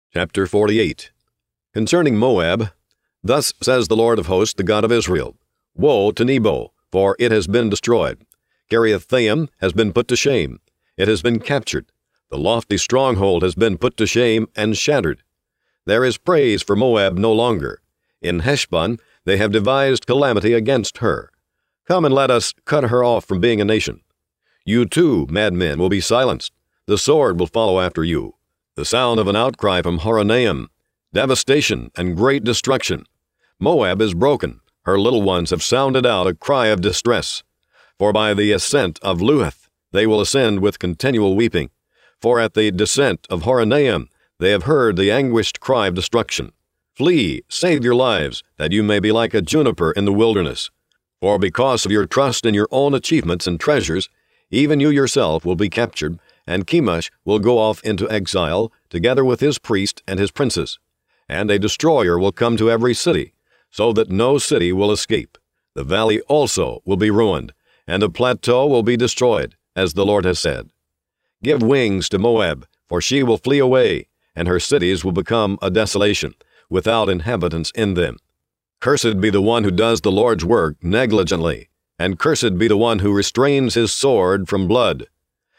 Chapter 48. Concerning Moab, thus says the Lord of hosts, the God of Israel, Woe to Nebo, for it has been destroyed. Kiriathaim has been put to shame. It has been captured. The lofty stronghold has been put to shame and shattered. There is praise for Moab no longer. In Heshbon they have devised calamity against her. Come and let us cut her off from being a nation. You too, madmen, will be silenced. The sword will follow after you. The sound of an outcry from Horonaim, devastation and great destruction. Moab is broken. Her little ones have sounded out a cry of distress. For by the ascent of Luhith they will ascend with continual weeping. For at the descent of Horonaim they have heard the anguished cry of destruction. Flee, save your lives, that you may be like a juniper in the wilderness. For because of your trust in your own achievements and treasures, even you yourself will be captured, and Chemosh will go off into exile, together with his priest and his princes. And a destroyer will come to every city, so that no city will escape. The valley also will be ruined, and the plateau will be destroyed, as the Lord has said. Give wings to Moab, for she will flee away, and her cities will become a desolation, without inhabitants in them. Cursed be the one who does the Lord's work negligently, and cursed be the one who restrains his sword from blood.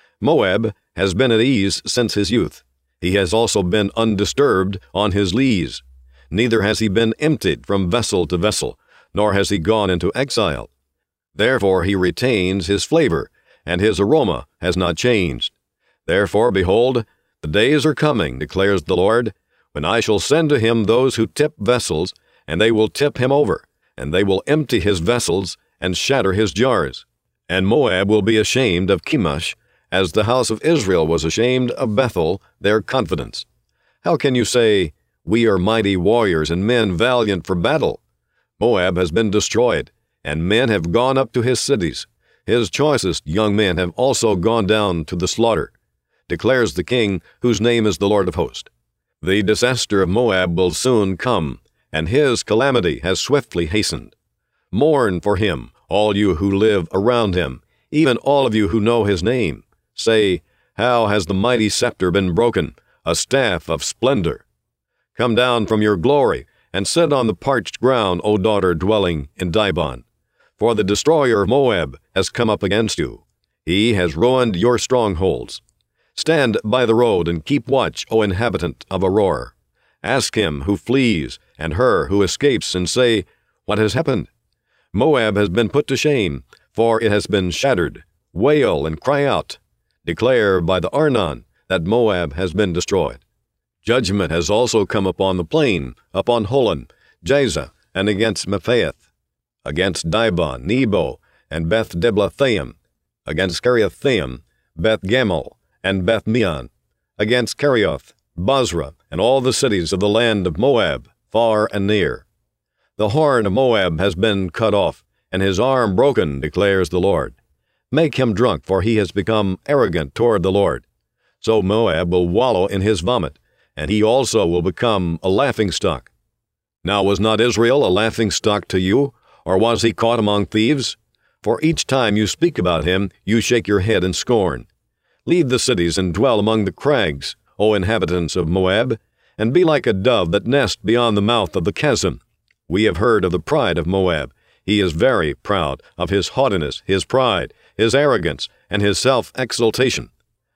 Moab has been at ease since his youth. He has also been undisturbed on his lees. Neither has he been emptied from vessel to vessel, nor has he gone into exile. Therefore he retains his flavor, and his aroma has not changed. Therefore, behold, the days are coming, declares the Lord, when I shall send to him those who tip vessels, and they will tip him over, and they will empty his vessels and shatter his jars. And Moab will be ashamed of Chemosh, as the house of Israel was ashamed of Bethel, their confidence. How can you say, We are mighty warriors and men valiant for battle? Moab has been destroyed, and men have gone up to his cities. His choicest young men have also gone down to the slaughter, declares the King, whose name is the Lord of hosts. The disaster of Moab will soon come, and his calamity has swiftly hastened. Mourn for him, all you who live around him, even all of you who know his name. Say, How has the mighty scepter been broken, a staff of splendor? Come down from your glory, and sit on the parched ground, O daughter dwelling in Dibon. For the destroyer of Moab has come up against you. He has ruined your strongholds. Stand by the road and keep watch, O inhabitant of Aroer. Ask him who flees, and her who escapes, and say, What has happened? Moab has been put to shame, for it has been shattered. Wail and cry out. Declare by the Arnon that Moab has been destroyed. Judgment has also come upon the plain, upon Holon, Jaza, and against Mephaeth, against Dibon, Nebo, and Beth-Diblathaim, against Kiriathaim, Beth-Gamul, and Beth-Meon, against Kerioth, Bozrah, and all the cities of the land of Moab, far and near. The horn of Moab has been cut off, and his arm broken, declares the Lord. Make him drunk, for he has become arrogant toward the Lord. So Moab will wallow in his vomit, and he also will become a laughingstock. Now was not Israel a laughingstock to you, or was he caught among thieves? For each time you speak about him, you shake your head in scorn. Leave the cities and dwell among the crags, O inhabitants of Moab, and be like a dove that nests beyond the mouth of the chasm. We have heard of the pride of Moab. He is very proud of his haughtiness, his pride, his arrogance, and his self-exaltation.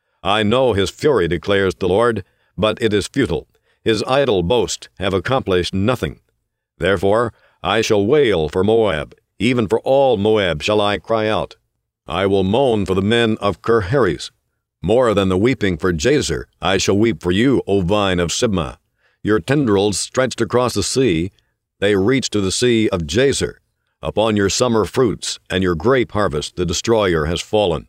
I know his fury, declares the Lord, but it is futile. His idle boast have accomplished nothing. Therefore I shall wail for Moab, even for all Moab shall I cry out. I will moan for the men of Kirhares. More than the weeping for Jazer, I shall weep for you, O vine of Sibmah. Your tendrils stretched across the sea, they reach to the sea of Jazer. Upon your summer fruits and your grape harvest the destroyer has fallen.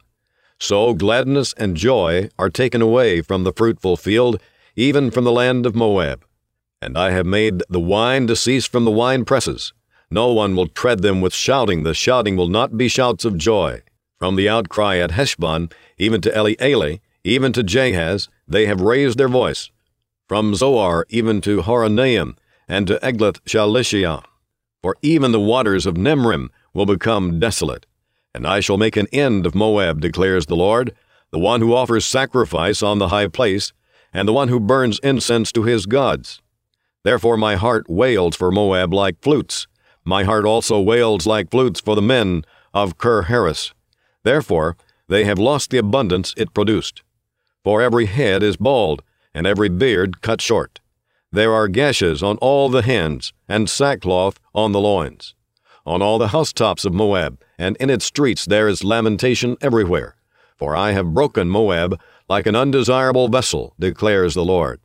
So gladness and joy are taken away from the fruitful field, even from the land of Moab. And I have made the wine to cease from the wine presses. No one will tread them with shouting. The shouting will not be shouts of joy. From the outcry at Heshbon, even to Elealeh, even to Jahaz, they have raised their voice. From Zoar even to Horonaim, and to Eglath-Shalishah. For even the waters of Nimrim will become desolate. And I shall make an end of Moab, declares the Lord, the one who offers sacrifice on the high place, and the one who burns incense to his gods. Therefore my heart wails for Moab like flutes. My heart also wails like flutes for the men of Kir-Hares. Therefore they have lost the abundance it produced. For every head is bald, and every beard cut short. There are gashes on all the hands, and sackcloth on the loins. On all the housetops of Moab, and in its streets there is lamentation everywhere. For I have broken Moab like an undesirable vessel, declares the Lord.